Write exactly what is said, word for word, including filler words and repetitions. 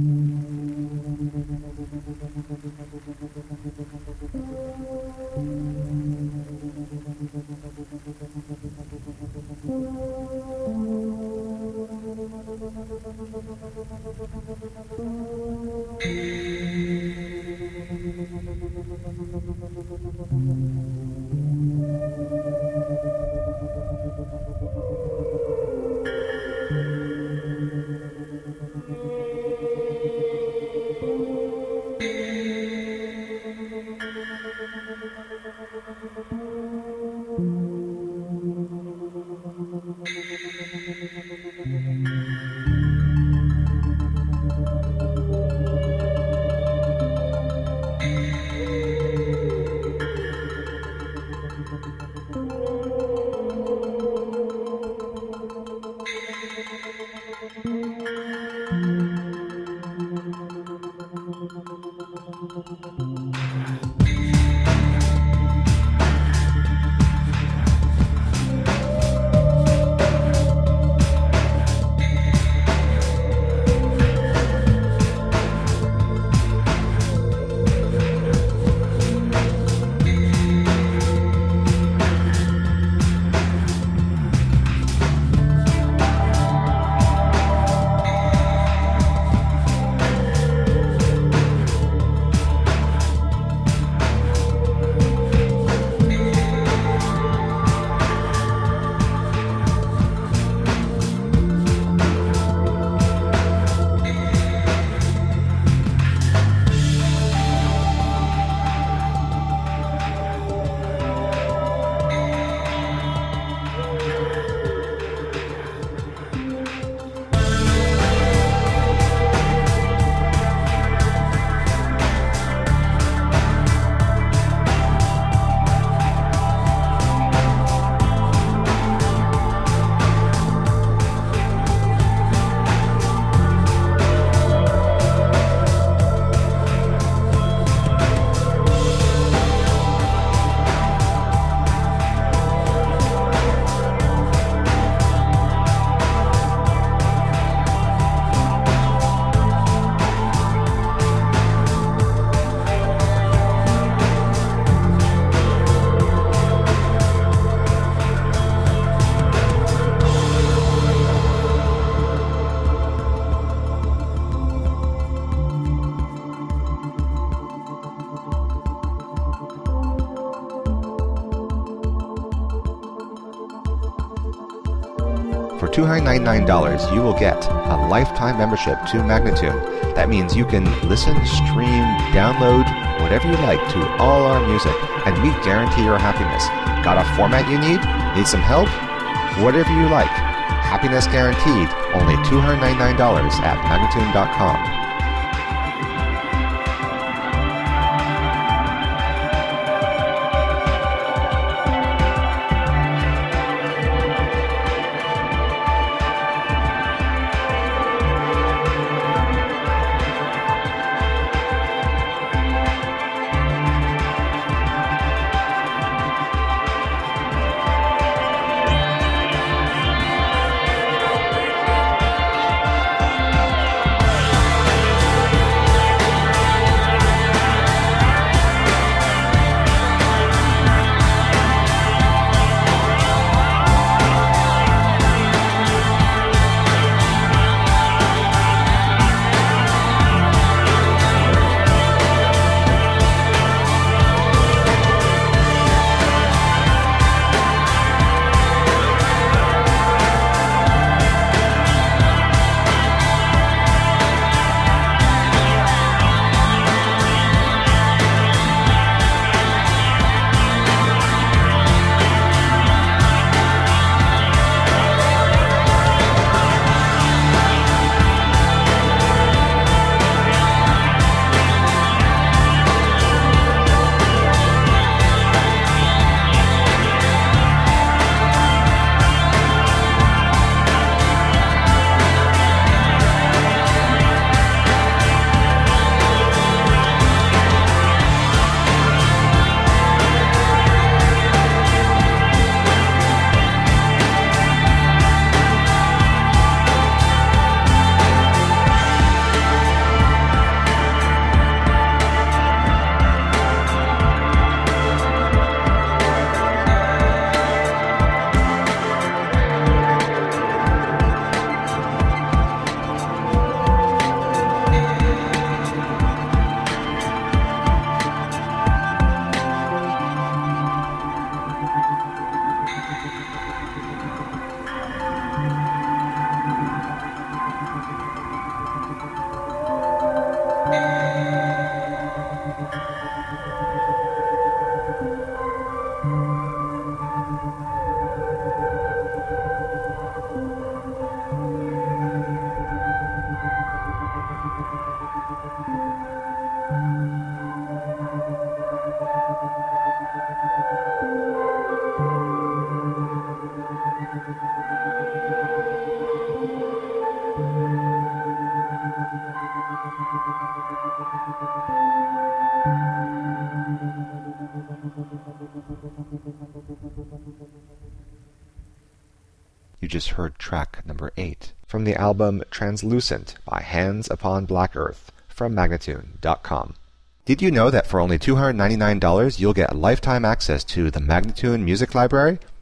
For two hundred ninety-nine dollars, you will get a lifetime membership to Magnatune. That means you can listen, stream, download, whatever you like to all our music, and we guarantee your happiness. Got a format you need? Need some help? Whatever you like. Happiness guaranteed. Only two hundred ninety-nine dollars at Magnatune dot com. You just heard track number eight from the album Translucent by Hands Upon Black Earth from Magnatune dot com. Did you know that for only two hundred ninety-nine dollars you'll get lifetime access to the Magnatune Music Library?